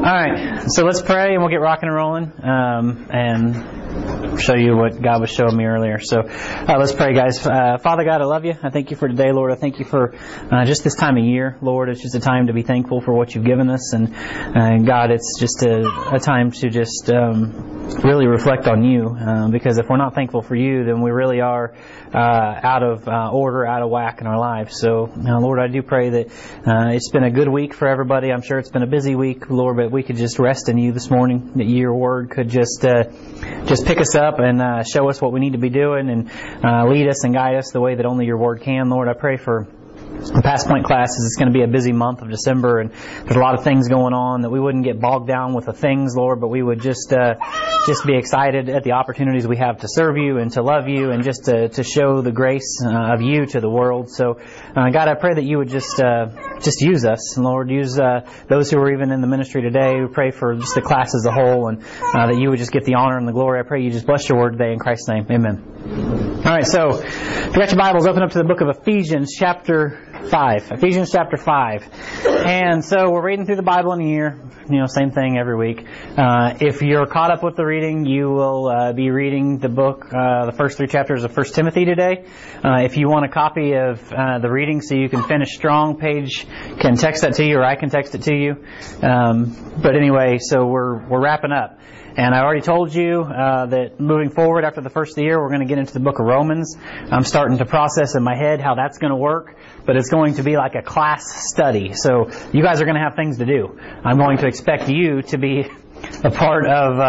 right, so let's pray and we'll get rocking and rolling and show you what God was showing me earlier. So let's pray, guys. Father God, I love you. I thank you for today, Lord. I thank you for just this time of year, Lord. It's just a time to be thankful for what you've given us. And God, it's just a time to just really reflect on you. Because if we're not thankful for you, then we really are out of order, out of whack in our lives. So, Lord, I do pray that it's been a good week for everybody. I'm sure it's been a busy week, Lord, but we could just rest in you this morning, that your word could just pick us up and show us what we need to be doing and lead us and guide us the way that only your word can. Lord, I pray for the Past Point classes. It's going to be a busy month of December, and there's a lot of things going on, that we wouldn't get bogged down with the things, Lord, but we would just be excited at the opportunities we have to serve you and to love you and just to show the grace of you to the world. So, God, I pray that you would just use us, and Lord, use those who are even in the ministry today. We pray for just the class as a whole, and that you would just get the honor and the glory. I pray you just bless your word today in Christ's name. Amen. All right, so if you got your Bibles, open up to the book of Ephesians chapter 5. Ephesians chapter 5. And so we're reading through the Bible in a year. Same thing every week. If you're caught up with the reading, you will be reading the book, the first 3 chapters of 1 Timothy today. If you want a copy of the reading so you can finish strong, Paige can text that to you, or I can text it to you. But anyway, so we're wrapping up. And I already told you that moving forward after the first of the year, we're going to get into the book of Romans. I'm starting to process in my head how that's going to work, but it's going to be like a class study. So you guys are going to have things to do. I'm going to expect you to be a part of...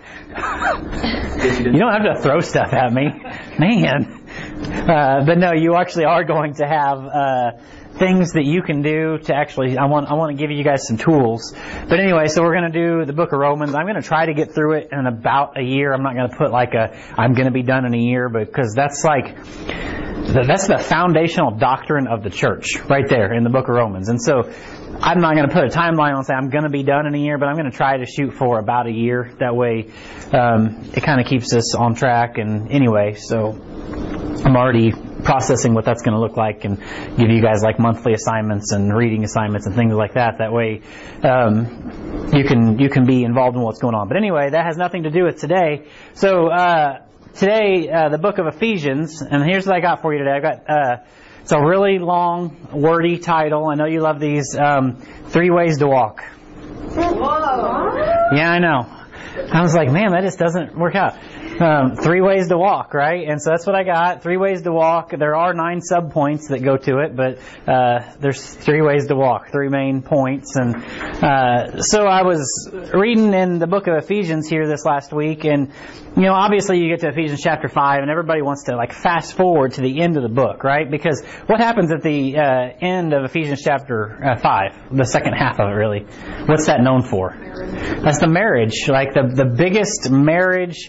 You don't have to throw stuff at me. Man. But no, you actually are going to have... things that you can do to actually, I want to give you guys some tools. But anyway, so we're going to do the book of Romans. I'm going to try to get through it in about a year. I'm not going to put I'm going to be done in a year, because that's the foundational doctrine of the church right there in the book of Romans. And so I'm not going to put a timeline on say I'm going to be done in a year, but I'm going to try to shoot for about a year. That way, it kind of keeps us on track. And anyway, so I'm already processing what that's going to look like and give you guys monthly assignments and reading assignments and things like that. That way, you can be involved in what's going on. But anyway, that has nothing to do with today. So, today, the book of Ephesians, and here's what I got for you today. I've got, it's a really long, wordy title. I know you love these, 3 Ways to Walk. Whoa! Yeah, I know. I was like, man, that just doesn't work out. 3 ways to walk, right? And so that's what I got. 3 ways to walk. There are 9 sub-points that go to it, but there's 3 ways to walk, 3 main points. And so I was reading in the book of Ephesians here this last week, and obviously you get to Ephesians chapter 5, and everybody wants to fast forward to the end of the book, right? Because what happens at the end of Ephesians chapter 5, the second half of it, really? What's that known for? That's the marriage, the biggest marriage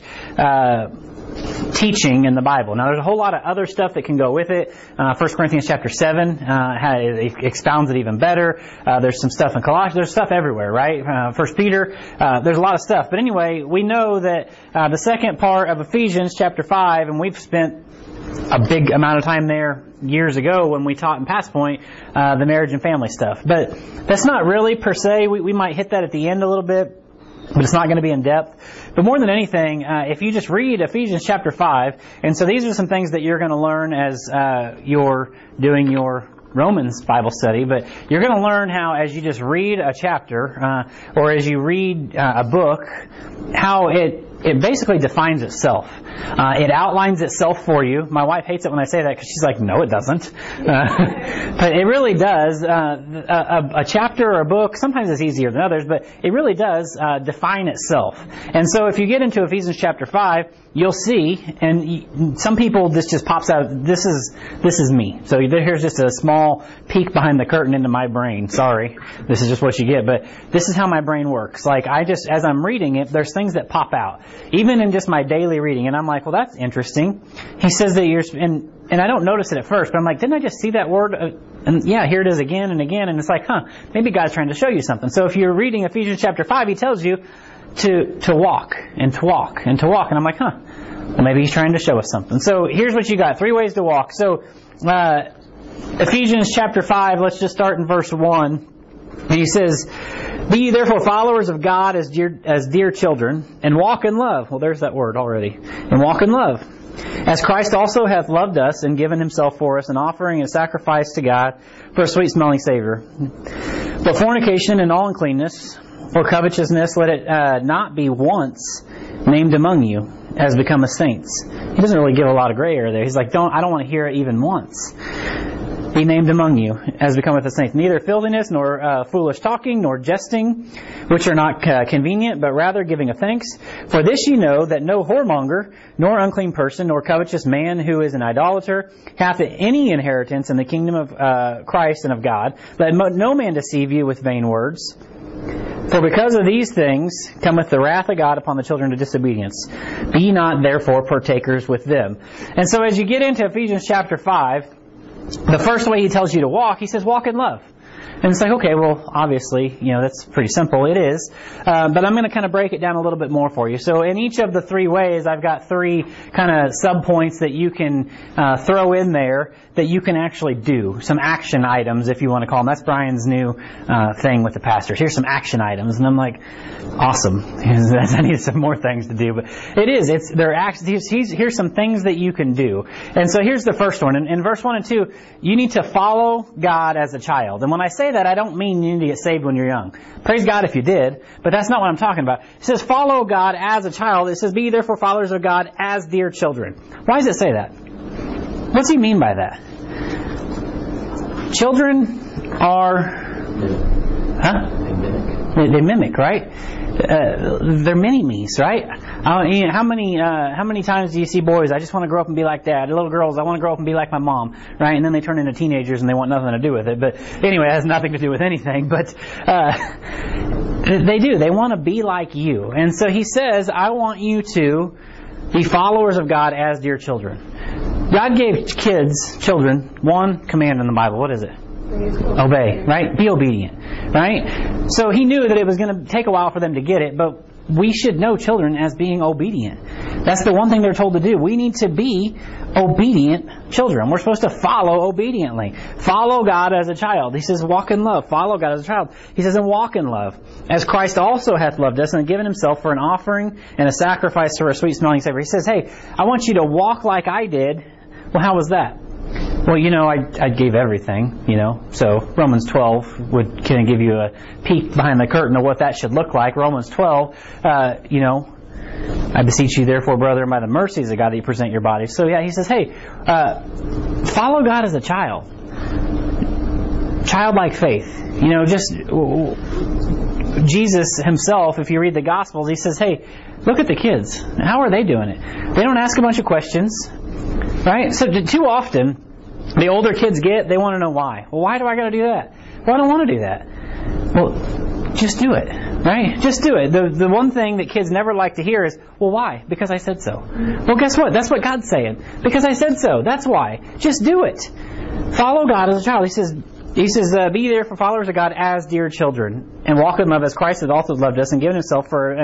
teaching in the Bible. Now, there's a whole lot of other stuff that can go with it. 1 Corinthians chapter 7 it expounds it even better. There's some stuff in Colossians. There's stuff everywhere, right? 1 Peter. There's a lot of stuff. But anyway, we know that the second part of Ephesians chapter 5, and we've spent a big amount of time there years ago when we taught in Past Point the marriage and family stuff. But that's not really per se. We might hit that at the end a little bit, but it's not going to be in depth. But more than anything, if you just read Ephesians chapter 5, and so these are some things that you're going to learn as you're doing your Romans Bible study, but you're going to learn how, as you just read a chapter, or as you read a book, how it basically defines itself. It outlines itself for you. My wife hates it when I say that, because she's like, no, it doesn't. But it really does. A chapter or a book, sometimes it's easier than others, but it really does define itself. And so if you get into Ephesians chapter 5, you'll see, and some people, this just pops out, this is me. So here's just a small peek behind the curtain into my brain. Sorry, this is just what you get, but this is how my brain works. As I'm reading it, there's things that pop out. Even in just my daily reading, and I'm like, well, that's interesting. He says that and I don't notice it at first, but I'm like, didn't I just see that word? And yeah, here it is again and again, and it's like, maybe God's trying to show you something. So if you're reading Ephesians chapter 5, he tells you to walk and to walk and to walk, and I'm like, well, maybe he's trying to show us something. So here's what you got: 3 ways to walk. So Ephesians chapter 5, let's just start in verse 1. And he says, "Be ye therefore followers of God as dear children, and walk in love." Well, there's that word already. "And walk in love. As Christ also hath loved us and given himself for us, an offering and sacrifice to God for a sweet-smelling savor. But fornication and all uncleanness or covetousness, let it not be once named among you, as becometh saints." He doesn't really give a lot of gray area there. He's like, I don't want to hear it even once. "Be named among you, as becometh the saints. Neither filthiness, nor foolish talking, nor jesting, which are not convenient, but rather giving of thanks. For this ye know, that no whoremonger, nor unclean person, nor covetous man who is an idolater, hath any inheritance in the kingdom of Christ and of God. Let no man deceive you with vain words. For because of these things cometh the wrath of God upon the children of disobedience. Be not therefore partakers with them." And so as you get into Ephesians chapter 5, the first way he tells you to walk, he says, walk in love. And it's like, okay, well, obviously, that's pretty simple. It is. But I'm going to kind of break it down a little bit more for you. So in each of the three ways, I've got three kind of sub-points that you can throw in there that you can actually do. Some action items, if you want to call them. That's Brian's new thing with the pastors. Here's some action items. And I'm like, awesome. I need some more things to do. But it is. They're actions. Here's some things that you can do. And so here's the first one. In verse 1 and 2, you need to follow God as a child. And when I say that, I don't mean you need to get saved when you're young. Praise God if you did, but that's not what I'm talking about. It says follow God as a child. It says be therefore followers of God as dear children. Why does it say that? What's he mean by that? Children are... They mimic, right? They're mini-me's, right? How many times do you see boys, I just want to grow up and be like dad? Little girls, I want to grow up and be like my mom, right? And then they turn into teenagers and they want nothing to do with it. But anyway, it has nothing to do with anything. But they do. They want to be like you. And so he says, I want you to be followers of God as dear children. God gave children, one command in the Bible. What is it? Obey, right? Be obedient, right? So he knew that it was going to take a while for them to get it, but we should know children as being obedient. That's the one thing they're told to do. We need to be obedient children. We're supposed to follow obediently. Follow God as a child. He says, walk in love. Follow God as a child. He says, and walk in love. As Christ also hath loved us and given himself for an offering and a sacrifice for a sweet-smelling savor. He says, hey, I want you to walk like I did. Well, how was that? Well, I gave everything, So Romans 12 would kind of give you a peek behind the curtain of what that should look like. Romans 12, I beseech you, therefore, brethren, by the mercies of God, that you present your bodies. So, he says, hey, follow God as a child. Childlike faith. Just Jesus himself, if you read the Gospels, he says, hey, look at the kids. How are they doing it? They don't ask a bunch of questions. Right? So too often, the older kids they want to know why. Well, why do I got to do that? Well, I don't want to do that. Well, just do it. Right? Just do it. The one thing that kids never like to hear is, well, why? Because I said so. Well, guess what? That's what God's saying. Because I said so. That's why. Just do it. Follow God as a child. He says, be therefore followers of God as dear children, and walk in love as Christ hath also loved us and given himself for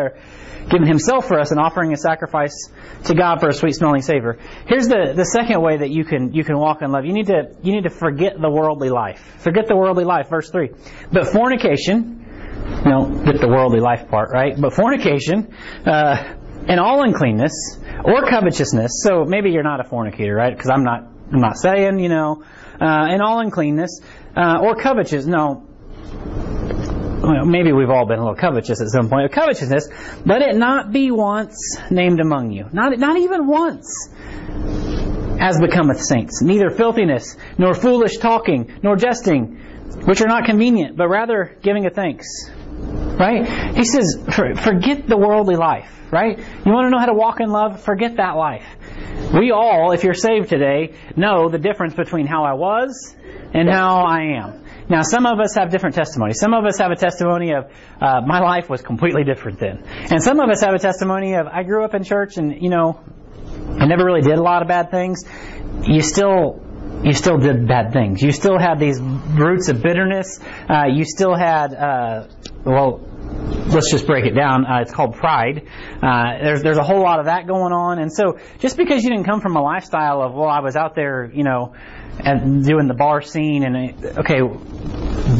us an offering and sacrifice to God for a sweet-smelling savor. Here's the second way that you can walk in love. You need to forget the worldly life. Forget the worldly life. Verse 3. But fornication, get the worldly life part, right? But fornication, and all uncleanness, or covetousness. So maybe you're not a fornicator, right? Because I'm not saying, and all uncleanness, or covetousness. No. Well, maybe we've all been a little covetous at some point. Covetousness, let it not be once named among you. Not even once. As becometh saints. Neither filthiness, nor foolish talking, nor jesting, which are not convenient, but rather giving of thanks. Right? He says, forget the worldly life. Right? You want to know how to walk in love? Forget that life. We all, if you're saved today, know the difference between how I was and how I am. Now, some of us have different testimonies. Some of us have a testimony of, my life was completely different then. And some of us have a testimony of, I grew up in church and, I never really did a lot of bad things. You still did bad things. You still had these roots of bitterness. You still had, let's just break it down. It's called pride. There's a whole lot of that going on. And so just because you didn't come from a lifestyle of, I was out there, and doing the bar scene, and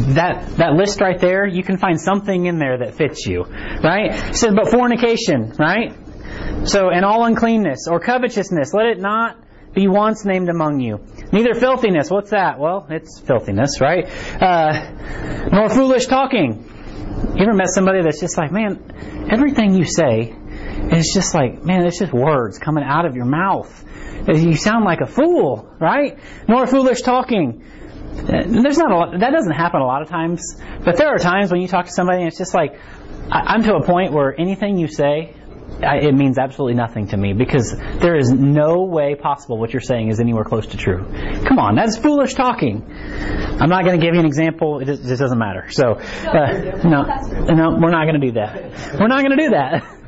that list right there, you can find something in there that fits you, right? It says, but fornication, right? So, and all uncleanness or covetousness, let it not be once named among you. Neither filthiness. What's that? Well, it's filthiness, right? Nor foolish talking. You ever met somebody that's just like, man, everything you say is just like, man, it's just words coming out of your mouth. You sound like a fool, right? Nor foolish talking. There's not a lot, that doesn't happen a lot of times, but there are times when you talk to somebody and it's just like, I'm to a point where anything you say, it means absolutely nothing to me, because there is no way possible what you're saying is anywhere close to true. Come on, that's foolish talking. I'm not going to give you an example. It just doesn't matter. So, no, we're not going to do that. We're not going to do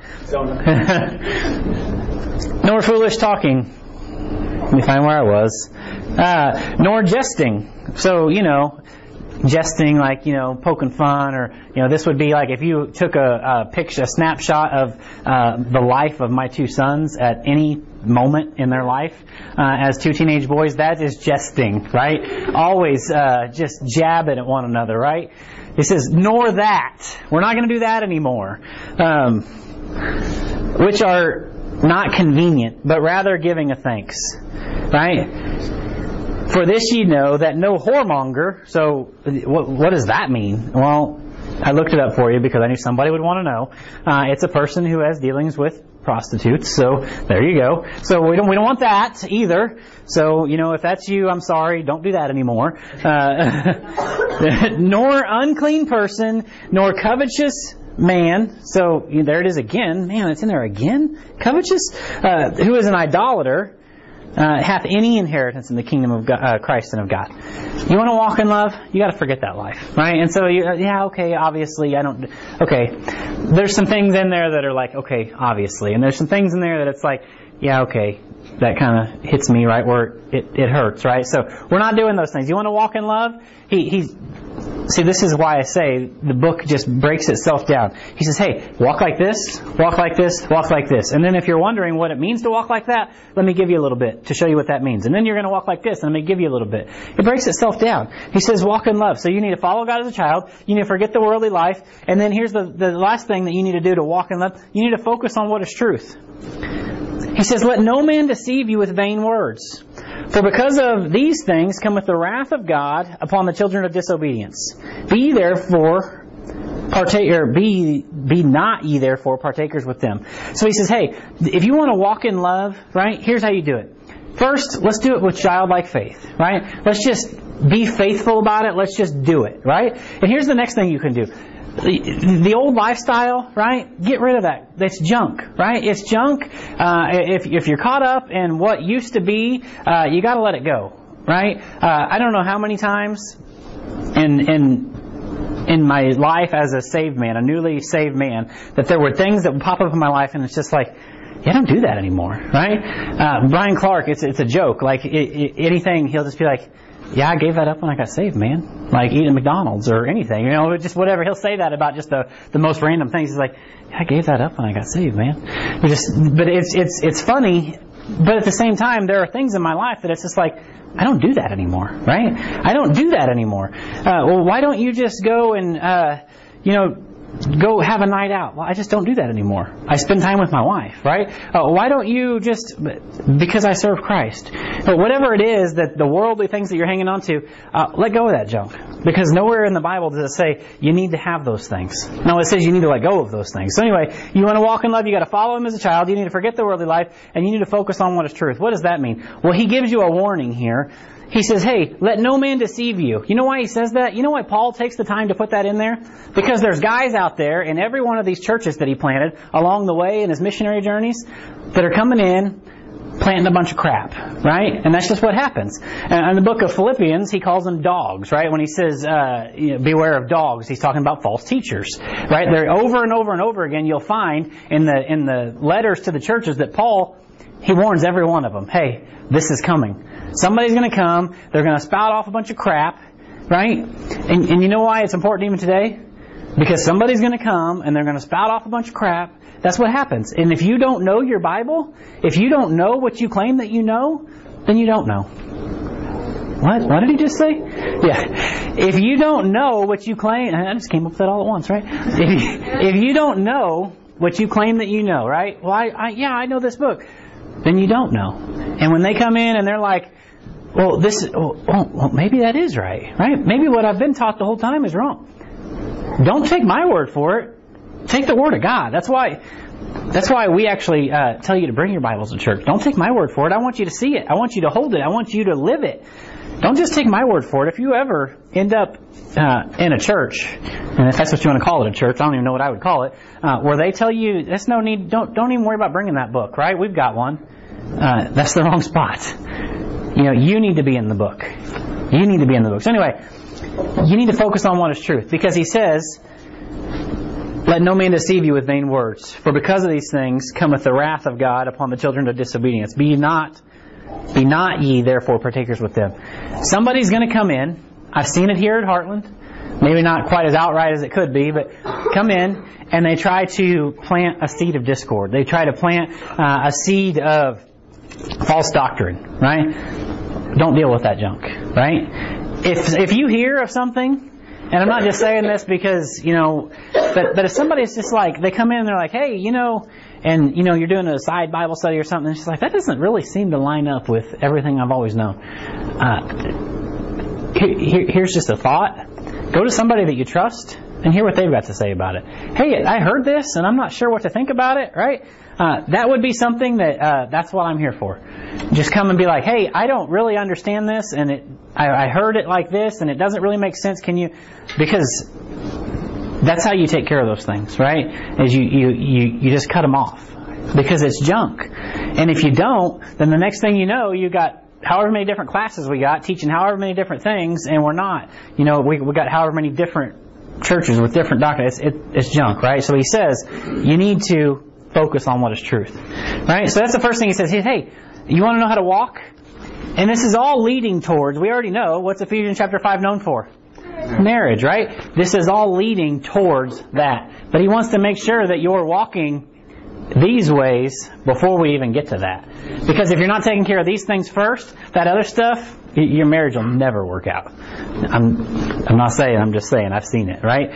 that. Nor foolish talking. Let me find where I was. Nor jesting. So, jesting, like, poking fun, or, this would be like if you took a picture, a snapshot of the life of my two sons at any moment in their life as two teenage boys. That is jesting, right? Always just jabbing at one another, right? It says, nor that. We're not going to do that anymore. Which are not convenient, but rather giving of thanks, right? For this ye know that no whoremonger. So what does that mean? Well, I looked it up for you because I knew somebody would want to know. It's a person who has dealings with prostitutes. So there you go. So we don't want that either. So if that's you, I'm sorry. Don't do that anymore. Nor unclean person, nor covetous man. So there it is again. Man, it's in there again. Covetous, who is an idolater, hath any inheritance in the kingdom of God, Christ and of God. You want to walk in love? You got to forget that life, right? And so, obviously, there's some things in there that are like, okay, obviously, and there's some things in there that it's like, yeah, okay, that kind of hits me right where it hurts, right? So we're not doing those things. You want to walk in love? See, this is why I say the book just breaks itself down. He says, hey, walk like this, walk like this, walk like this. And then if you're wondering what it means to walk like that, let me give you a little bit to show you what that means. And then you're going to walk like this, and let me give you a little bit. It breaks itself down. He says, walk in love. So you need to follow God as a child. You need to forget the worldly life. And then here's the last thing that you need to do to walk in love. You need to focus on what is truth. He says, let no man deceive you with vain words. For because of these things cometh the wrath of God upon the children of disobedience. Be not ye therefore partakers with them. So he says, hey, if you want to walk in love, right, here's how you do it. First, let's do it with childlike faith, right? Let's just be faithful about it. Let's just do it, right? And here's the next thing you can do. The old lifestyle, right? Get rid of that. That's junk, right? It's junk. If you're caught up in what used to be, you got to let it go, right? I don't know how many times in my life as a saved man, a newly saved man, that there were things that would pop up in my life, and it's just like, yeah, I don't do that anymore, right? Brian Clark, it's a joke. Like anything, he'll just be like, yeah, I gave that up when I got saved, man. Like eating McDonald's or anything, just whatever. He'll say that about just the most random things. He's like, yeah, I gave that up when I got saved, man. But it's funny, but at the same time, there are things in my life that it's just like, I don't do that anymore, right? I don't do that anymore. Well, why don't you just go and, go have a night out? Well, I just don't do that anymore. I spend time with my wife, right? Why don't you just, because I serve Christ. But whatever it is that the worldly things that you're hanging on to, let go of that junk. Because nowhere in the Bible does it say you need to have those things. No, it says you need to let go of those things. So anyway, you want to walk in love, you got to follow Him as a child, you need to forget the worldly life, and you need to focus on what is truth. What does that mean? Well, He gives you a warning here. He says, hey, let no man deceive you. You know why he says that? You know why Paul takes the time to put that in there? Because there's guys out there in every one of these churches that he planted along the way in his missionary journeys that are coming in, planting a bunch of crap, right? And that's just what happens. And in the book of Philippians, he calls them dogs, right? When he says, beware of dogs, he's talking about false teachers, right? There, over and over and over again, you'll find in the letters to the churches that Paul, he warns every one of them, hey, this is coming. Somebody's going to come. They're going to spout off a bunch of crap, right? And you know why it's important even today? Because somebody's going to come and they're going to spout off a bunch of crap. That's what happens. And if you don't know your Bible, if you don't know what you claim that you know, then you don't know. What did he just say? Yeah. If you don't know what you claim, I just came up with that all at once, right? If you don't know what you claim that you know, right? Well, I know this book. Then you don't know. And when they come in and they're like, well, maybe that is right? Maybe what I've been taught the whole time is wrong. Don't take my word for it. Take the word of God. That's why we actually tell you to bring your Bibles to church. Don't take my word for it. I want you to see it. I want you to hold it. I want you to live it. Don't just take my word for it. If you ever end up in a church, and if that's what you want to call it, a church, I don't even know what I would call it, where they tell you, there's no need, don't even worry about bringing that book, right? We've got one. That's the wrong spot. You need to be in the book. You need to be in the book. So anyway, you need to focus on what is truth, because he says, let no man deceive you with vain words, for because of these things cometh the wrath of God upon the children of disobedience. Be not ye therefore partakers with them. Somebody's going to come in. I've seen it here at Heartland. Maybe not quite as outright as it could be, but come in and they try to plant a seed of discord. They try to plant a seed of false doctrine, right? Don't deal with that junk, right? If you hear of something, and I'm not just saying this because, but if somebody's just like, they come in and they're like, hey, and you're doing a side Bible study or something, and it's just like, that doesn't really seem to line up with everything I've always known. Here's just a thought. Go to somebody that you trust and hear what they've got to say about it. Hey, I heard this and I'm not sure what to think about it, right? That would be something that's what I'm here for. Just come and be like, hey, I don't really understand this, and I heard it like this, and it doesn't really make sense. Can you? Because that's how you take care of those things, right? Is you just cut them off, because it's junk. And if you don't, then the next thing you know, you got however many different classes we got teaching however many different things, and we're not. We got however many different churches with different doctrines. It's junk, right? So he says you need to focus on what is truth, right? So that's the first thing he says. Hey, you want to know how to walk? And this is all leading towards, we already know, what's Ephesians chapter 5 known for? Marriage, right? This is all leading towards that. But he wants to make sure that you're walking these ways before we even get to that. Because if you're not taking care of these things first, that other stuff, your marriage will never work out. I'm not saying, I'm just saying, I've seen it, right?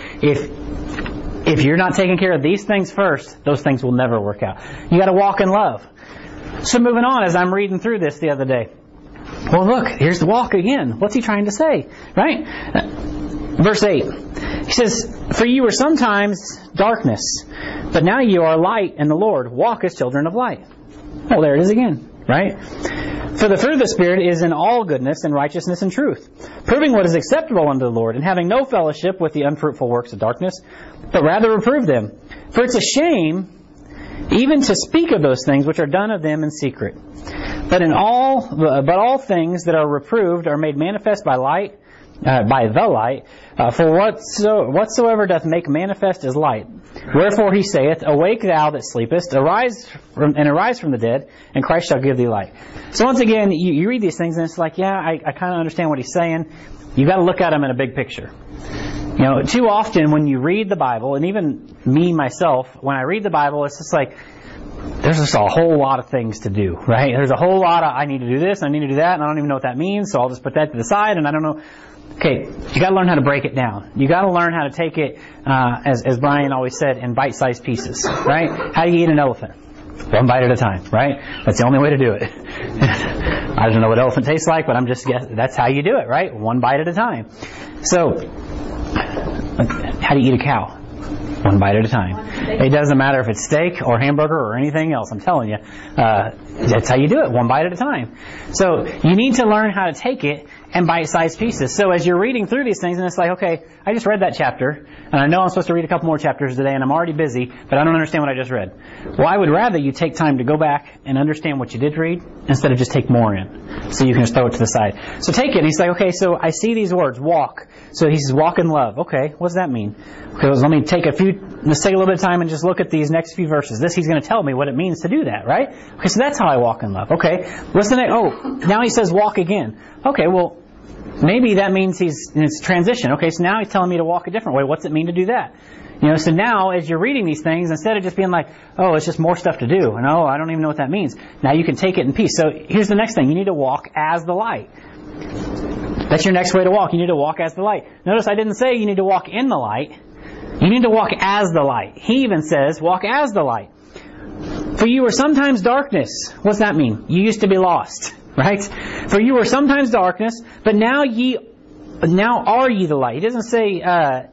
If you're not taking care of these things first, those things will never work out. You got to walk in love. So moving on, as I'm reading through this the other day. Well, look, here's the walk again. What's he trying to say? Right? Verse 8. He says, for you were sometimes darkness, but now you are light in the Lord. Walk as children of light. Oh, there it is again. Right? For the fruit of the Spirit is in all goodness and righteousness and truth, proving what is acceptable unto the Lord, and having no fellowship with the unfruitful works of darkness, but rather reprove them. For it's a shame even to speak of those things which are done of them in secret. But all things that are reproved are made manifest by the light. For whatsoever doth make manifest is light. Wherefore he saith, awake thou that sleepest, arise from the dead, and Christ shall give thee light. So once again, you read these things and it's like, yeah, I kind of understand what he's saying. You've got to look at them in a big picture. Too often when you read the Bible, and even me myself, when I read the Bible, it's just like, there's just a whole lot of things to do, right? There's a whole lot of, I need to do this, I need to do that, and I don't even know what that means, so I'll just put that to the side, and I don't know. Okay, you got to learn how to break it down. You got to learn how to take it, as Brian always said, in bite-sized pieces, right? How do you eat an elephant? One bite at a time, right? That's the only way to do it. I don't know what elephant tastes like, but I'm just guessing. That's how you do it, right? One bite at a time. So, how do you eat a cow? One bite at a time. It doesn't matter if it's steak or hamburger or anything else. I'm telling you, that's how you do it. One bite at a time. So you need to learn how to take it in bite-sized pieces. So as you're reading through these things, and it's like, okay, I just read that chapter, and I know I'm supposed to read a couple more chapters today, and I'm already busy, but I don't understand what I just read. Well, I would rather you take time to go back and understand what you did read instead of just take more in, so you can just throw it to the side. So take it, and he's like, okay, so I see these words, walk. So he says, walk in love. Okay, what does that mean? Okay, let's take a little bit of time and just look at these next few verses. He's going to tell me what it means to do that, right? Okay, so that's how I walk in love. Okay, what's the next? Oh, now he says walk again. Okay, well, maybe that means it's transition. Okay, so now he's telling me to walk a different way. What's it mean to do that? So now as you're reading these things, instead of just being like, oh, it's just more stuff to do, and oh, I don't even know what that means. Now you can take it in peace. So here's the next thing. You need to walk as the light. That's your next way to walk. You need to walk as the light. Notice I didn't say you need to walk in the light. You need to walk as the light. He even says, walk as the light. For you were sometimes darkness. What's that mean? You used to be lost, right? For you were sometimes darkness, but now are ye the light. He doesn't say, I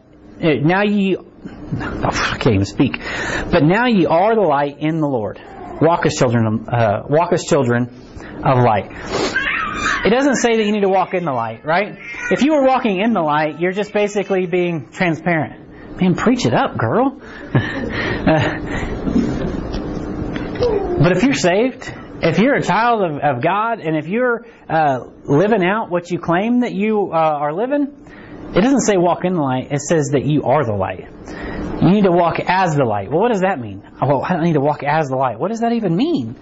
can't even speak. But now ye are the light in the Lord. Walk as children of light. It doesn't say that you need to walk in the light, right? If you were walking in the light, you're just basically being transparent. Man, preach it up, girl. But if you're saved, if you're a child of God, and if you're living out what you claim that you are living, it doesn't say walk in the light. It says that you are the light. You need to walk as the light. Well, what does that mean? Well, I don't need to walk as the light. What does that even mean?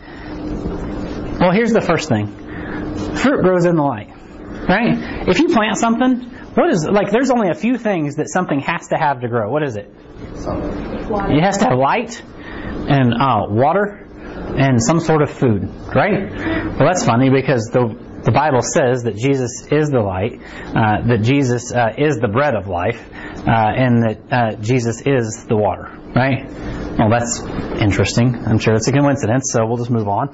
Well, here's the first thing. Fruit grows in the light, right? If you plant something, there's only a few things that something has to have to grow. What is it? Water. It has to have light and water and some sort of food, right? Well, that's funny because the Bible says that Jesus is the light, that Jesus is the bread of life, and that Jesus is the water, right? Well, that's interesting. I'm sure it's a coincidence, so we'll just move on.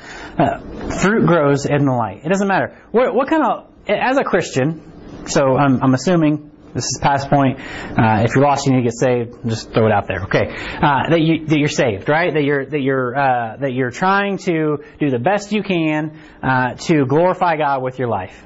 Fruit grows in the light. It doesn't matter. What kind of, as a Christian, so I'm assuming this is past point. If you're lost, you need to get saved. Just throw it out there, okay? That you're saved, right? That you're trying to do the best you can to glorify God with your life.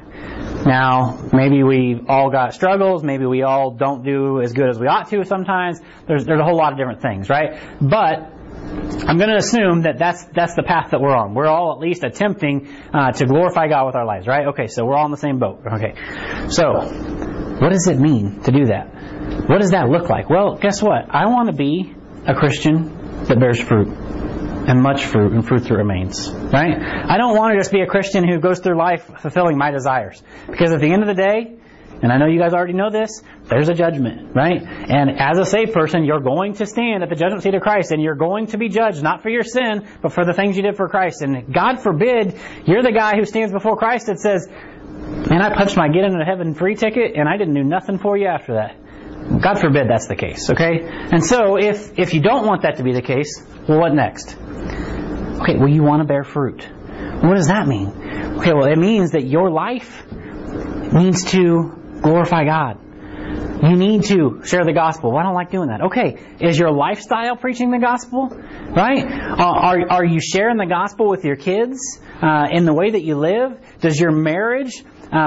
Now, maybe we've all got struggles. Maybe we all don't do as good as we ought to sometimes. There's a whole lot of different things, right? But I'm going to assume that that's the path that we're on. We're all at least attempting to glorify God with our lives, right? Okay, so we're all in the same boat. Okay, so what does it mean to do that? What does that look like? Well, guess what? I want to be a Christian that bears fruit, and much fruit, and fruit that remains, right? I don't want to just be a Christian who goes through life fulfilling my desires. Because at the end of the day, and I know you guys already know this, there's a judgment, right? And as a saved person, you're going to stand at the judgment seat of Christ, and you're going to be judged, not for your sin, but for the things you did for Christ. And God forbid, you're the guy who stands before Christ and says, man, I punched my get into heaven free ticket, and I didn't do nothing for you after that. God forbid that's the case, okay? And so, if you don't want that to be the case, well, what next? Okay, well, you want to bear fruit. What does that mean? Okay, well, it means that your life needs to glorify God. You need to share the gospel. Well, I don't like doing that. Okay, is your lifestyle preaching the gospel? Right? Are you sharing the gospel with your kids in the way that you live? Does your marriage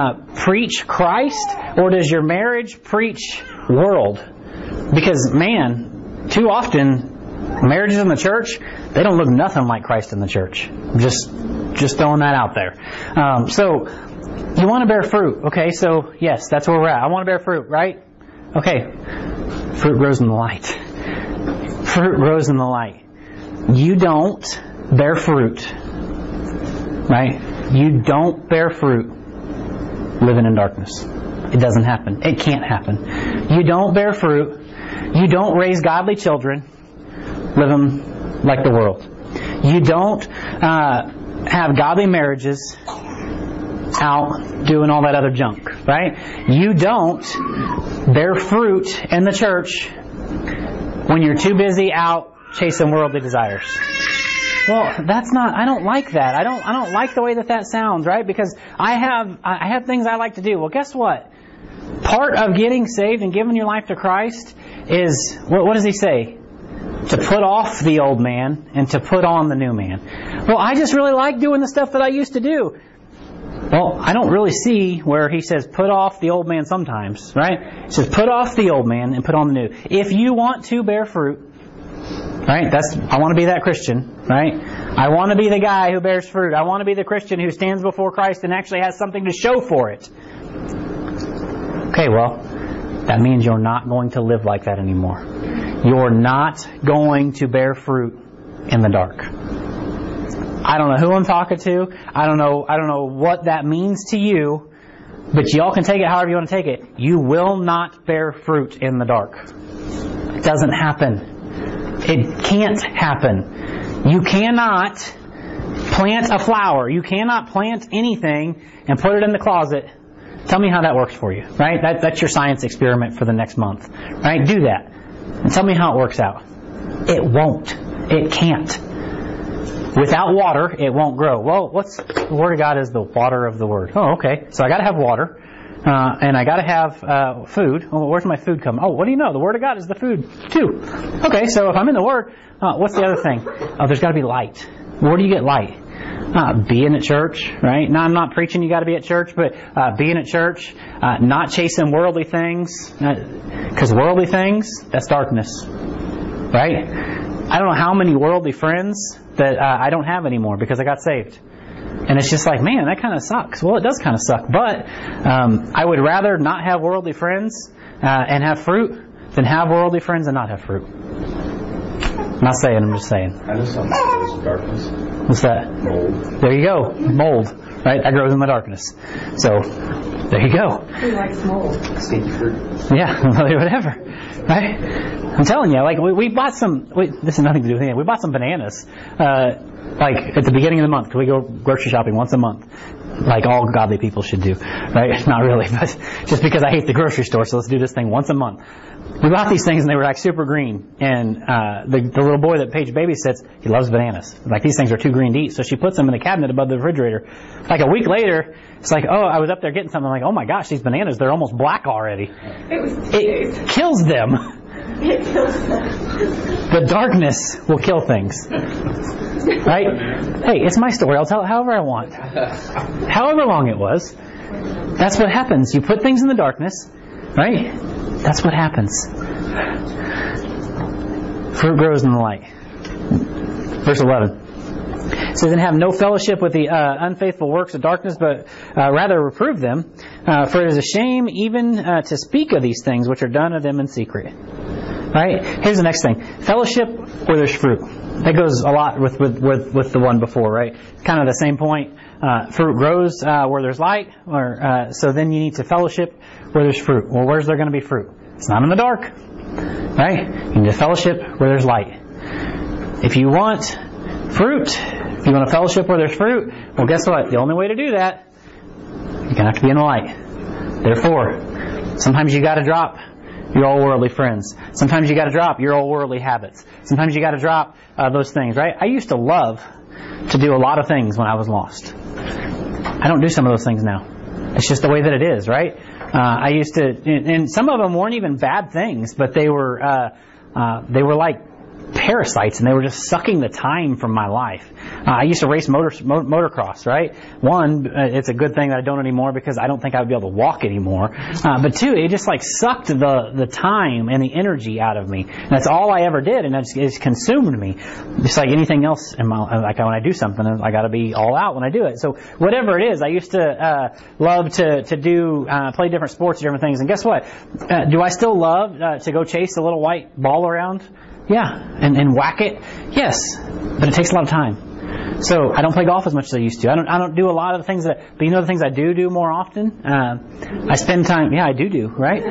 preach Christ, or does your marriage preach world? Because, man, too often marriages in the church, they don't look nothing like Christ in the church. Just throwing that out there. So you want to bear fruit, okay? So yes, that's where we're at. I want to bear fruit, right? Okay, fruit grows in the light. Fruit grows in the light. You don't bear fruit, right? You don't bear fruit living in darkness. It doesn't happen. It can't happen. You don't bear fruit. You don't raise godly children living like the world. You don't have godly marriages out doing all that other junk, right? You don't bear fruit in the church when you're too busy out chasing worldly desires. Well, I don't like that. I don't like the way that sounds, right? Because I have things I like to do. Well, guess what? Part of getting saved and giving your life to Christ is, what does he say? To put off the old man and to put on the new man. Well, I just really like doing the stuff that I used to do. Well, I don't really see where he says put off the old man sometimes, right? It says put off the old man and put on the new. If you want to bear fruit, right? I want to be that Christian, right? I want to be the guy who bears fruit. I want to be the Christian who stands before Christ and actually has something to show for it. Okay, well, that means you're not going to live like that anymore. You're not going to bear fruit in the dark. I don't know who I'm talking to. I don't know what that means to you, but y'all can take it however you want to take it. You will not bear fruit in the dark. It doesn't happen. It can't happen. You cannot plant a flower. You cannot plant anything and put it in the closet Tell me how that works for you, right? That's your science experiment for the next month, right? Do that. And tell me how it works out. It won't. It can't. Without water, it won't grow. Well, the Word of God is the water of the Word. Oh, okay. So I got to have water, and I got to have food. Oh, where's my food coming? Oh, what do you know? The Word of God is the food too. Okay, so if I'm in the Word, what's the other thing? Oh, there's got to be light. Where do you get light? Being at church, right? Now, I'm not preaching you got to be at church, but being at church, not chasing worldly things, because worldly things, that's darkness, right? I don't know how many worldly friends that I don't have anymore because I got saved. And it's just like, man, that kind of sucks. Well, it does kind of suck, but I would rather not have worldly friends and have fruit than have worldly friends and not have fruit. I'm not saying, I'm just saying. I know something that grows in darkness. What's that? Mold. There you go. Mold. Right? That grows in the darkness. So, there you go. Who likes mold? Stinky fruit. Yeah, whatever. Right? I'm telling you, like, we bought some, this has nothing to do with anything. We bought some bananas, like, at the beginning of the month, because we go grocery shopping once a month. Like all godly people should do. Right? Not really, but just because I hate the grocery store, so let's do this thing once a month. We bought these things and they were like super green, and the little boy that Paige babysits, he loves bananas. Like, these things are too green to eat, so she puts them in the cabinet above the refrigerator. Like a week later, it's like, oh, I was up there getting something, I'm like, oh my gosh, these bananas, they're almost black already. It kills them. It kills them. The darkness will kill things. Right? Hey, it's my story. I'll tell it however I want. However long it was. That's what happens. You put things in the darkness, right? That's what happens. Fruit grows in the light. Verse 11. It says, and have no fellowship with the unfaithful works of darkness, but rather reprove them. For it is a shame even to speak of these things which are done of them in secret. Right? Here's the next thing. Fellowship where there's fruit. That goes a lot with the one before, right? Kind of the same point. Fruit grows where there's light, so then you need to fellowship where there's fruit. Well, where's there going to be fruit? It's not in the dark, right? You need to fellowship where there's light. If you want fruit, if you want to fellowship where there's fruit, well, guess what? The only way to do that, you're going to have to be in the light. Therefore, sometimes you got to drop your old worldly friends. Sometimes you got to drop your old worldly habits. Sometimes you got to drop those things, right? I used to love to do a lot of things when I was lost. I don't do some of those things now. It's just the way that it is, right? I used to, and some of them weren't even bad things, but they were like parasites, and they were just sucking the time from my life. I used to race motocross, right? One, it's a good thing that I don't anymore because I don't think I would be able to walk anymore. But two, it just like sucked the time and the energy out of me. And that's all I ever did, and it's consumed me. Just like anything else in my, like when I do something, I got to be all out when I do it. So whatever it is, I used to love to do play different sports, different things. And guess what? Do I still love to go chase a little white ball around? Yeah, and whack it. Yes, but it takes a lot of time. So I don't play golf as much as I used to. I don't do a lot of the things that. But you know the things I do more often. I spend time. Yeah, I do right.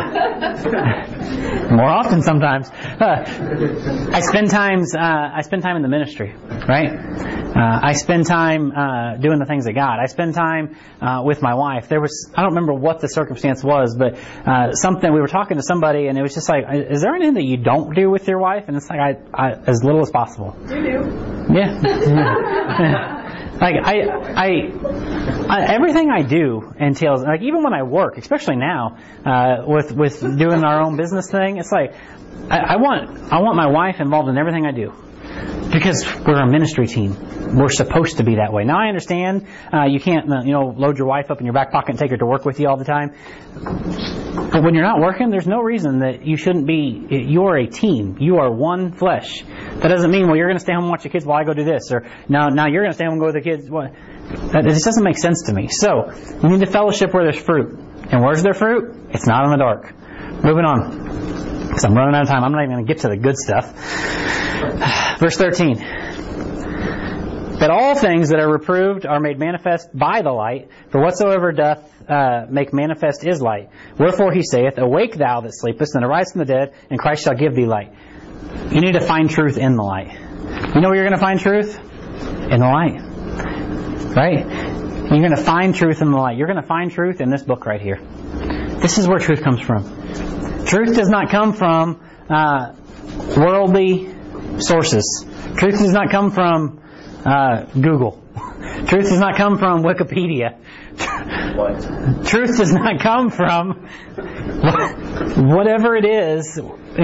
More often sometimes. I spend time in the ministry, right? I spend time doing the things of God. I spend time with my wife. I don't remember what the circumstance was, but something, we were talking to somebody, and it was just like, is there anything that you don't do with your wife? And it's like, I as little as possible. You do. Yeah. Like everything I do entails, like even when I work, especially now with doing our own business thing, it's like I want my wife involved in everything I do. Because we're a ministry team. We're supposed to be that way. Now I understand you can't load your wife up in your back pocket and take her to work with you all the time. But when you're not working, there's no reason that you shouldn't be. You're a team. You are one flesh. That doesn't mean, well, you're going to stay home and watch the kids while I go do this, or now you're going to stay home and go with the kids. It just doesn't make sense to me. So you need to fellowship where there's fruit. And where's there fruit? It's not in the dark. Moving on. Because I'm running out of time. I'm not even going to get to the good stuff. Verse 13. That all things that are reproved are made manifest by the light, for whatsoever doth make manifest is light. Wherefore he saith, Awake thou that sleepest, and arise from the dead, and Christ shall give thee light. You need to find truth in the light. You know where you're going to find truth? In the light. Right? You're going to find truth in the light. You're going to find truth in this book right here. This is where truth comes from. Truth does not come from worldly sources. Truth does not come from Google. Truth does not come from Wikipedia. Truth does not come from whatever it is,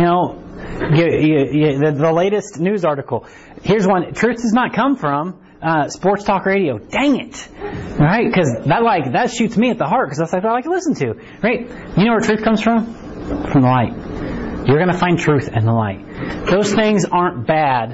the latest news article. Here's one. Truth does not come from sports talk radio. Dang it. Right? Because that shoots me at the heart, because that's what I like to listen to. Right? You know where truth comes from? From the light. You're going to find truth in the light. Those things aren't bad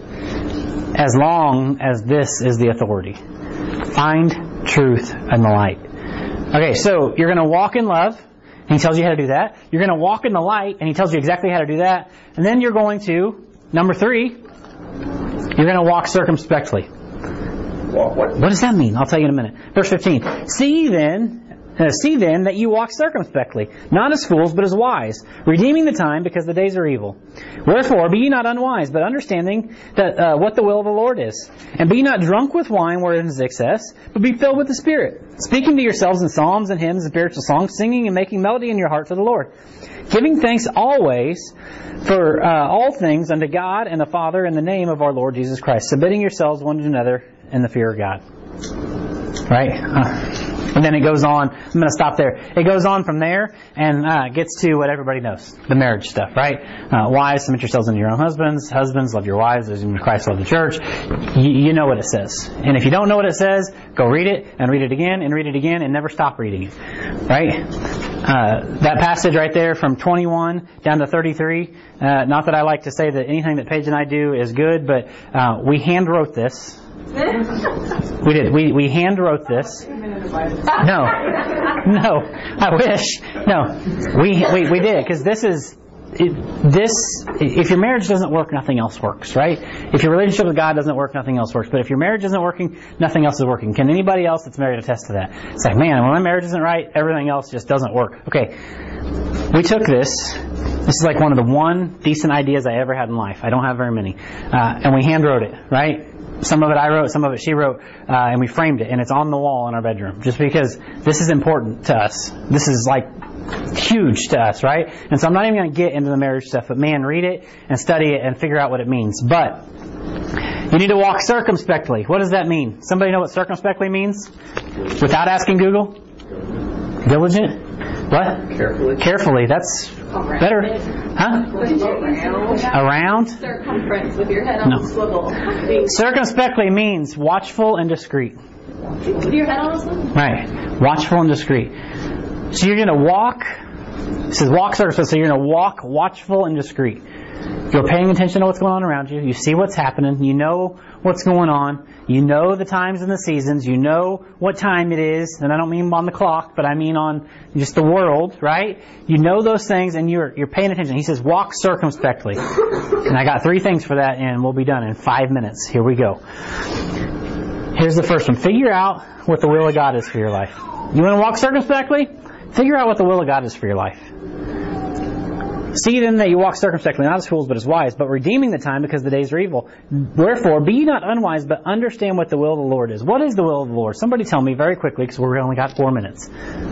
as long as this is the authority. Find truth in the light. Okay, so you're going to walk in love, and He tells you how to do that. You're going to walk in the light, and He tells you exactly how to do that. And then you're going to, number 3, you're going to walk circumspectly. What does that mean? I'll tell you in a minute. Verse 15. See then that you walk circumspectly, not as fools, but as wise, redeeming the time, because the days are evil. Wherefore, be ye not unwise, but understanding that what the will of the Lord is. And be not drunk with wine wherein is excess, but be filled with the Spirit, speaking to yourselves in psalms and hymns and spiritual songs, singing and making melody in your heart to the Lord, giving thanks always for all things unto God and the Father in the name of our Lord Jesus Christ, submitting yourselves one to another in the fear of God. Right? And then it goes on. I'm going to stop there. It goes on from there and gets to what everybody knows, the marriage stuff, right? Wives, submit yourselves unto your own husbands. Husbands, love your wives as Christ loved the church. You know what it says. And if you don't know what it says, go read it and read it again and read it again and never stop reading it, right? That passage right there from 21 down to 33. Not that I like to say that anything that Paige and I do is good, but we hand wrote this. We did. We hand wrote this. No, I wish. No, we did, because this is if your marriage doesn't work, nothing else works, right? If your relationship with God doesn't work, nothing else works. But if your marriage isn't working, nothing else is working. Can anybody else that's married attest to that? It's like, man, when my marriage isn't right, everything else just doesn't work. Okay, we took this. This is like one of the one decent ideas I ever had in life. I don't have very many, and we hand wrote it, right? Some of it I wrote, some of it she wrote, and we framed it, and it's on the wall in our bedroom, just because this is important to us. This is like huge to us, right? And so I'm not even going to get into the marriage stuff, but man, read it and study it and figure out what it means. But you need to walk circumspectly. What does that mean? Somebody know what circumspectly means? Without asking Google? Diligent? What? Carefully. That's better. Huh? Around? Circumference with your head on a swivel. Circumspectly means watchful and discreet. With your head on a swivel? Right. Watchful and discreet. So you're going to walk, it says walk circumspectly, so you're going to walk watchful and discreet. You're paying attention to what's going on around you. You see what's happening. You know what's going on. You know the times and the seasons. You know what time it is. And I don't mean on the clock, but I mean on just the world, right? You know those things, and you're paying attention. He says walk circumspectly. And I got 3 things for that, and we'll be done in 5 minutes. Here we go. Here's the first one. Figure out what the will of God is for your life. You want to walk circumspectly? Figure out what the will of God is for your life. See then that you walk circumspectly, not as fools, but as wise, but redeeming the time, because the days are evil. Wherefore, be ye not unwise, but understand what the will of the Lord is. What is the will of the Lord? Somebody tell me very quickly, because we've only got 4 minutes.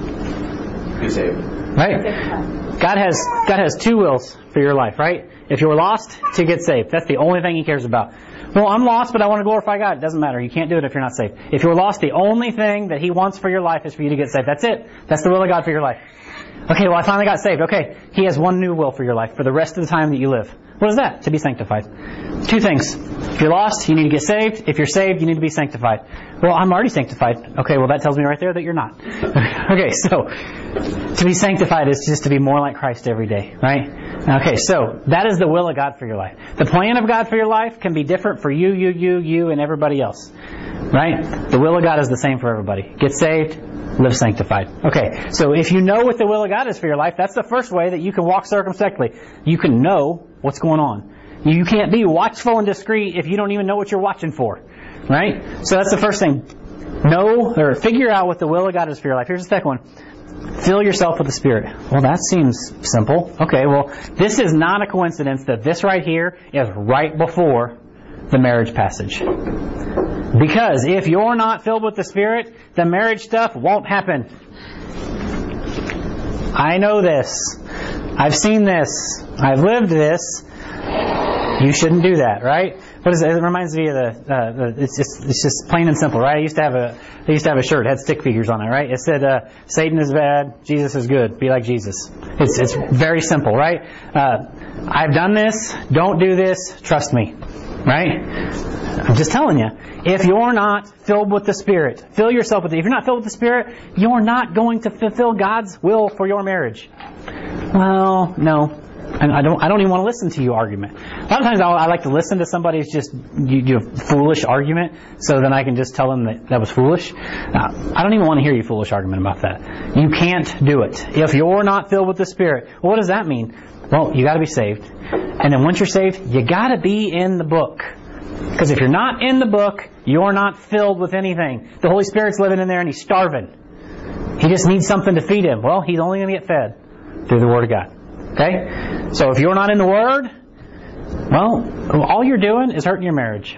Be saved. Right? God has 2 wills for your life, right? If you were lost, to get saved. That's the only thing He cares about. Well, I'm lost, but I want to glorify God. It doesn't matter. You can't do it if you're not saved. If you're lost, the only thing that He wants for your life is for you to get saved. That's it. That's the will of God for your life. Okay, well, I finally got saved. Okay, He has one new will for your life for the rest of the time that you live. What is that? To be sanctified. 2 things. If you're lost, you need to get saved. If you're saved, you need to be sanctified. Well, I'm already sanctified. Okay, well, that tells me right there that you're not. Okay, so to be sanctified is just to be more like Christ every day, right? Okay, so that is the will of God for your life. The plan of God for your life can be different for you, and everybody else, right? The will of God is the same for everybody. Get saved, live sanctified. Okay, so if you know what the will of God is for your life, that's the first way that you can walk circumspectly. You can know what's going on. You can't be watchful and discreet if you don't even know what you're watching for, right? So that's the first thing. Know or figure out what the will of God is for your life. Here's the second one. Fill yourself with the Spirit. Well, that seems simple. Okay, well, this is not a coincidence that this right here is right before the marriage passage. Because if you're not filled with the Spirit, the marriage stuff won't happen. I know this. I've seen this. I've lived this. You shouldn't do that, right? What is it? It reminds me of it's just plain and simple, right? I used to have a shirt, it had stick figures on it, right? It said, Satan is bad, Jesus is good. Be like Jesus. It's very simple, right? I've done this. Don't do this. Trust me, right? I'm just telling you. If you're not filled with the Spirit, fill yourself with it. If you're not filled with the Spirit, you're not going to fulfill God's will for your marriage. Well, no. And I don't even want to listen to you argument. A lot of times I like to listen to somebody's just foolish argument, so then I can just tell them that was foolish. I don't even want to hear your foolish argument about that. You can't do it. If you're not filled with the Spirit, well, what does that mean? Well, you got to be saved. And then once you're saved, you got to be in the book. Because if you're not in the book, you're not filled with anything. The Holy Spirit's living in there and he's starving. He just needs something to feed him. Well, he's only going to get fed through the Word of God. Okay? So if you're not in the Word, well, all you're doing is hurting your marriage.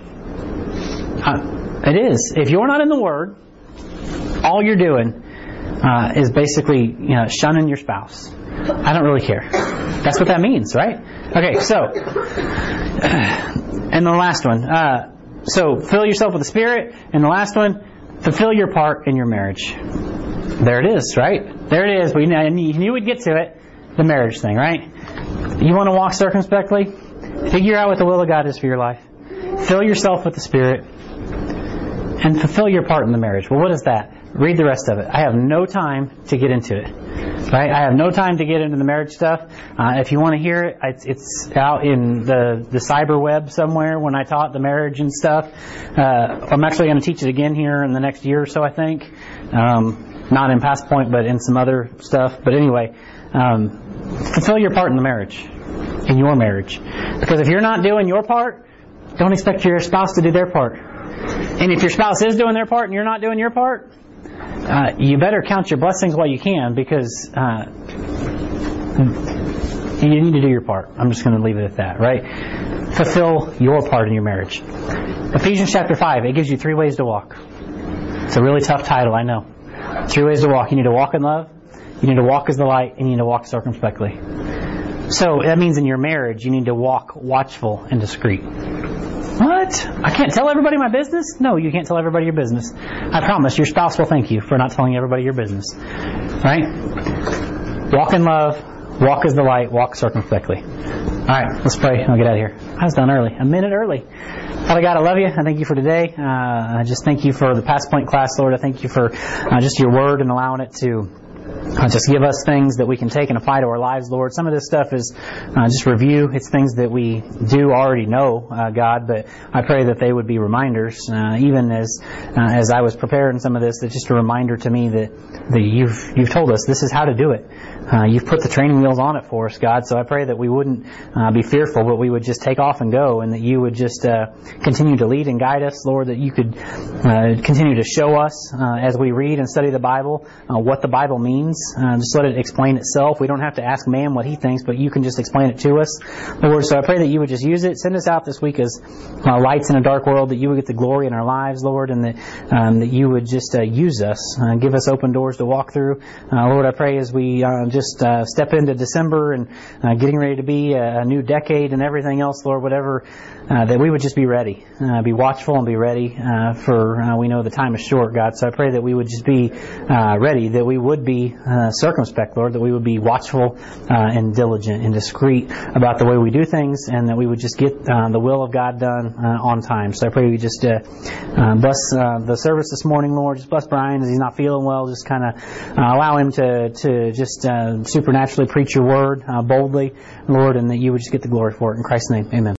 It is. If you're not in the Word, all you're doing is basically shunning your spouse. I don't really care. That's what that means, right? Okay, so, and the last one. So fill yourself with the Spirit. And the last one, fulfill your part in your marriage. There it is, right? There it is. We knew we'd get to it. The marriage thing, right? You want to walk circumspectly? Figure out what the will of God is for your life. Fill yourself with the Spirit. And fulfill your part in the marriage. Well, what is that? Read the rest of it. I have no time to get into it. Right? I have no time to get into the marriage stuff. If you want to hear it, it's out in the cyber web somewhere when I taught the marriage and stuff. I'm actually going to teach it again here in the next year or so, I think. Not in Past Point, but in some other stuff. But anyway, fulfill your part in the marriage, in your marriage. Because if you're not doing your part, don't expect your spouse to do their part. And if your spouse is doing their part and you're not doing your part, you better count your blessings while you can, because you need to do your part. I'm just going to leave it at that, right? Fulfill your part in your marriage. Ephesians chapter 5, it gives you 3 ways to walk. It's a really tough title, I know. 3 ways to walk. You need to walk in love, you need to walk as the light, and you need to walk circumspectly. So that means in your marriage, you need to walk watchful and discreet. What? I can't tell everybody my business? No, you can't tell everybody your business. I promise your spouse will thank you for not telling everybody your business. Right? Walk in love, walk as the light, walk circumspectly. Alright, let's pray and I'll get out of here. I was done early. A minute early. Father God, I love you. I thank you for today. I just thank you for the Past Point class, Lord. I thank you for just your word and allowing it to just give us things that we can take and apply to our lives, Lord. Some of this stuff is just review. It's things that we do already know, God, but I pray that they would be reminders, even as I was preparing some of this, that just a reminder to me that you've told us this is how to do it. You've put the training wheels on it for us, God, so I pray that we wouldn't be fearful, but we would just take off and go, and that you would just continue to lead and guide us, Lord, that you could continue to show us as we read and study the Bible what the Bible means. Just let it explain itself. We don't have to ask man what he thinks, but you can just explain it to us, Lord. So I pray that you would just use it. Send us out this week as lights in a dark world, that you would get the glory in our lives, Lord, and that you would just use us, give us open doors to walk through. Lord, I pray as we just step into December and getting ready to be a new decade and everything else, Lord, whatever, that we would just be ready, be watchful and be ready for we know the time is short, God. So I pray that we would just be ready, that we would be circumspect, Lord, that we would be watchful and diligent and discreet about the way we do things, and that we would just get the will of God done on time. So I pray we just bless the service this morning, Lord. Just bless Brian as he's not feeling well. Just kind of allow him to just supernaturally preach your word boldly, Lord, and that you would just get the glory for it. In Christ's name, amen.